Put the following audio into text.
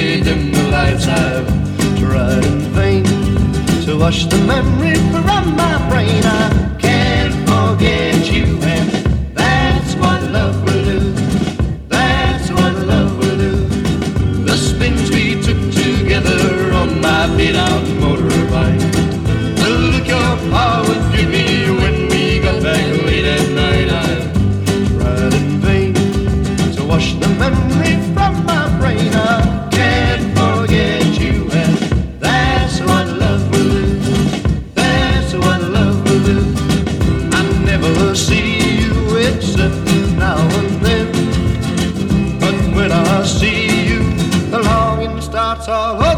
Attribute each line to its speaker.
Speaker 1: quickly dim the lights. I've tried in vain to wash the memory from my brain. I can't forget you, and that's what love will do. That's what love will do. The spins we took together on my beat-out motorbike, the look your pa would give me when we got back late at night. I tried in vain to wash the memory from my brain. I can't forget you, and that's what love will do. That's what love will do. I never see you except now and then, but when I see you, the longing starts all over.